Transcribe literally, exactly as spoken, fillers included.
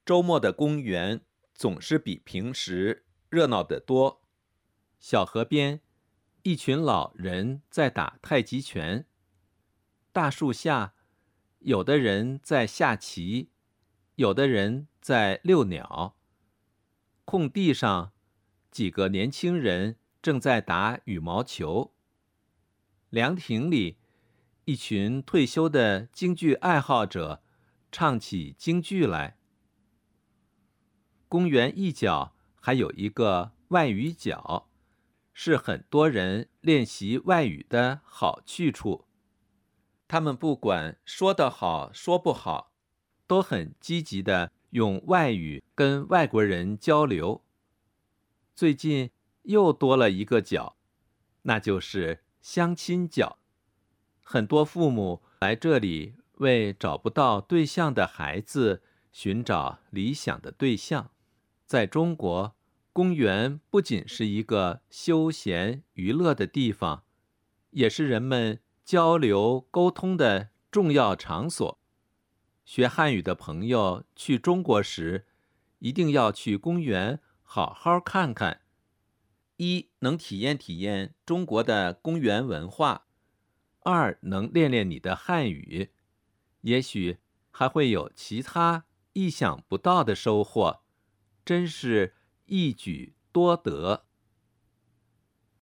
周末的公园总是比平时热闹得多。小河边，一群老人在打太极拳。大树下，有的人在下棋，有的人在遛鸟。空地上，几个年轻人正在打羽毛球。凉亭里，一群退休的京剧爱好者唱起京剧来。公园一角还有一个外语角，是很多人练习外语的好去处。他们不管说得好说不好，都很积极地用外语跟外国人交流。最近又多了一个角，那就是相亲角。很多父母来这里为找不到对象的孩子寻找理想的对象。在中国，公园不仅是一个休闲娱乐的地方，也是人们交流沟通的重要场所。学汉语的朋友去中国时，一定要去公园好好看看。一，能体验体验中国的公园文化；二，能练练你的汉语，也许还会有其他意想不到的收获，真是一举多得。